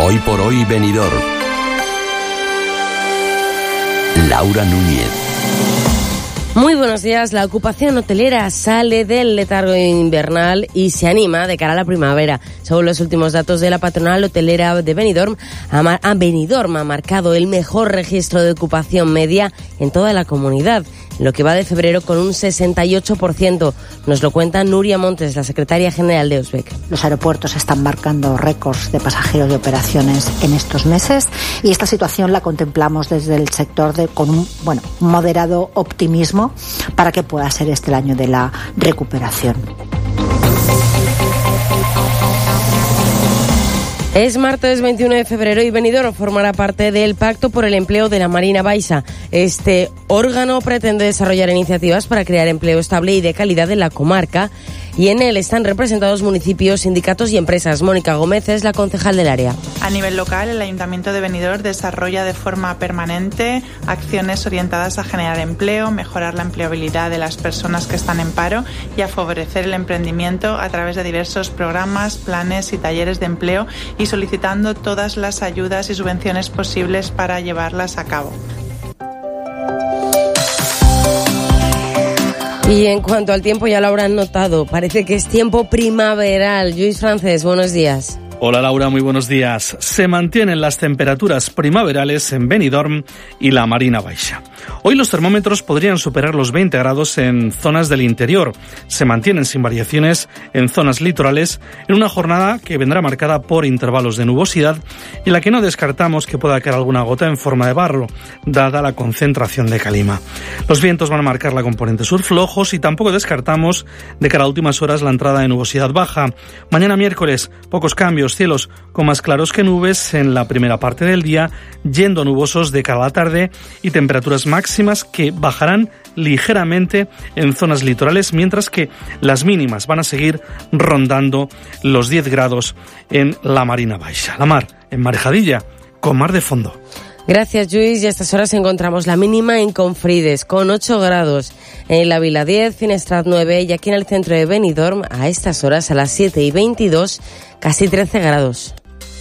Hoy por hoy Benidorm. Laura Núñez. Muy buenos días. La ocupación hotelera sale del letargo invernal y se anima de cara a la primavera. Según los últimos datos de la patronal hotelera de Benidorm, Benidorm ha marcado el mejor registro de ocupación media en toda la comunidad, lo que va de febrero con un 68%. Nos lo cuenta Nuria Montes, la secretaria general de Eusbek. Los aeropuertos están marcando récords de pasajeros de operaciones en estos meses y esta situación la contemplamos desde el sector con un moderado optimismo para que pueda ser este el año de la recuperación. Es martes 21 de febrero y Benidorm formará parte del Pacto por el Empleo de la Marina Baixa. Este órgano pretende desarrollar iniciativas para crear empleo estable y de calidad en la comarca, y en él están representados municipios, sindicatos y empresas. Mónica Gómez es la concejal del área. A nivel local, el Ayuntamiento de Benidorm desarrolla de forma permanente acciones orientadas a generar empleo, mejorar la empleabilidad de las personas que están en paro y a favorecer el emprendimiento a través de diversos programas, planes y talleres de empleo, y solicitando todas las ayudas y subvenciones posibles para llevarlas a cabo. Y en cuanto al tiempo, ya lo habrán notado, parece que es tiempo primaveral. Lluís Francés, buenos días. Hola Laura, muy buenos días. Se mantienen las temperaturas primaverales en Benidorm y la Marina Baixa. Hoy los termómetros podrían superar los 20 grados en zonas del interior. Se mantienen sin variaciones en zonas litorales en una jornada que vendrá marcada por intervalos de nubosidad y en la que no descartamos que pueda caer alguna gota en forma de barro, dada la concentración de calima. Los vientos van a marcar la componente sur flojos y tampoco descartamos de cara a últimas horas la entrada de nubosidad baja. Mañana miércoles, pocos cambios. Cielos con más claros que nubes en la primera parte del día, yendo nubosos de cara a la tarde y temperaturas máximas que bajarán ligeramente en zonas litorales, mientras que las mínimas van a seguir rondando los 10 grados en la Marina Baixa. La mar emmarejadilla con mar de fondo. Gracias, Lluís. Y a estas horas encontramos la mínima en Confrides, con 8 grados. En la Vila 10, Finestrat 9 y aquí en el centro de Benidorm, a estas horas, a las 7:22, casi 13 grados.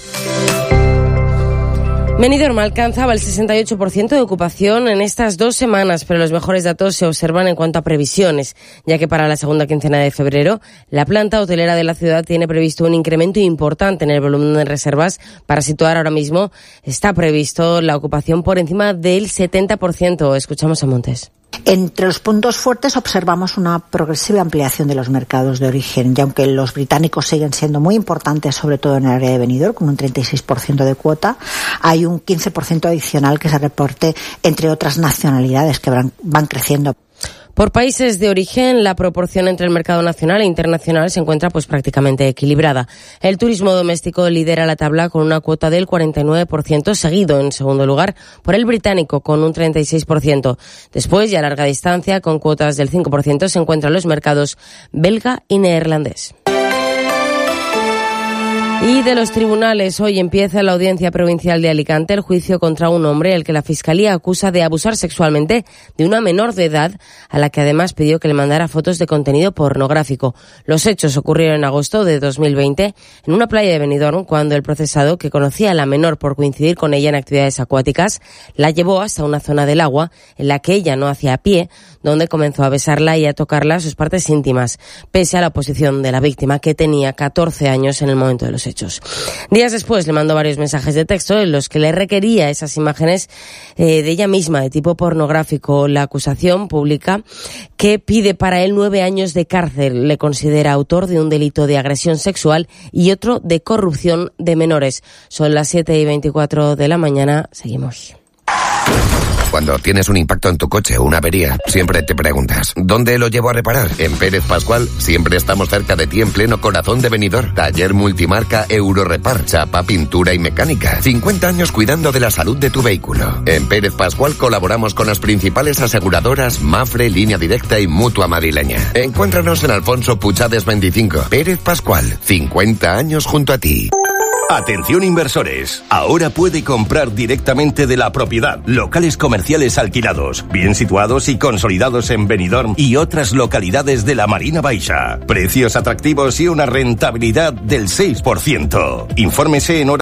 Benidorm alcanzaba el 68% de ocupación en estas 2 semanas, pero los mejores datos se observan en cuanto a previsiones, ya que para la segunda quincena de febrero, la planta hotelera de la ciudad tiene previsto un incremento importante en el volumen de reservas. Para situar ahora mismo, está previsto la ocupación por encima del 70%. Escuchamos a Montes. Entre los puntos fuertes observamos una progresiva ampliación de los mercados de origen, y aunque los británicos siguen siendo muy importantes, sobre todo en el área de Benidorm, con un 36% de cuota, hay un 15% adicional que se reporte entre otras nacionalidades que van creciendo. Por países de origen, la proporción entre el mercado nacional e internacional se encuentra prácticamente equilibrada. El turismo doméstico lidera la tabla con una cuota del 49%, seguido en segundo lugar por el británico con un 36%. Después, y a larga distancia, con cuotas del 5%, se encuentran los mercados belga y neerlandés. Y de los tribunales, hoy empieza la Audiencia Provincial de Alicante el juicio contra un hombre al que la Fiscalía acusa de abusar sexualmente de una menor de edad, a la que además pidió que le mandara fotos de contenido pornográfico. Los hechos ocurrieron en agosto de 2020 en una playa de Benidorm, cuando el procesado, que conocía a la menor por coincidir con ella en actividades acuáticas, la llevó hasta una zona del agua en la que ella no hacía pie, donde comenzó a besarla y a tocarla sus partes íntimas, pese a la oposición de la víctima, que tenía 14 años en el momento de los hechos. Días después le mandó varios mensajes de texto en los que le requería esas imágenes de ella misma de tipo pornográfico. La acusación pública, que pide para él 9 años de cárcel, le considera autor de un delito de agresión sexual y otro de corrupción de menores. Son las 7:24 de la mañana. Seguimos. Cuando tienes un impacto en tu coche o una avería, siempre te preguntas, ¿dónde lo llevo a reparar? En Pérez Pascual siempre estamos cerca de ti en pleno corazón de Benidorm. Taller multimarca Eurorepar, chapa, pintura y mecánica. 50 años cuidando de la salud de tu vehículo. En Pérez Pascual colaboramos con las principales aseguradoras Mafre, Línea Directa y Mutua Madrileña. Encuéntranos en Alfonso Puchades 25. Pérez Pascual, 50 años junto a ti. Atención inversores, ahora puede comprar directamente de la propiedad. Locales comerciales alquilados, bien situados y consolidados en Benidorm y otras localidades de la Marina Baixa. Precios atractivos y una rentabilidad del 6%. Infórmese en